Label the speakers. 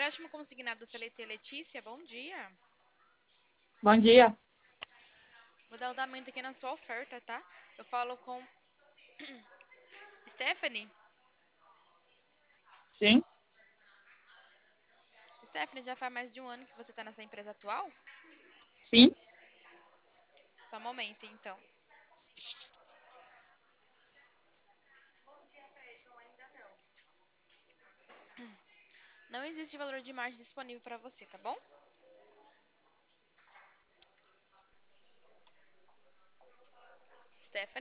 Speaker 1: empréstimo consignado CLT Letícia, bom dia.
Speaker 2: Bom dia.
Speaker 1: Vou dar o andamento aqui na sua oferta, tá? Eu falo com Stephanie.
Speaker 2: Sim,
Speaker 1: Stephanie, já faz mais de um ano que você tá nessa empresa atual?
Speaker 2: sim.
Speaker 1: Só um momento, então. Não existe valor de margem disponível para você, tá bom? Stephanie?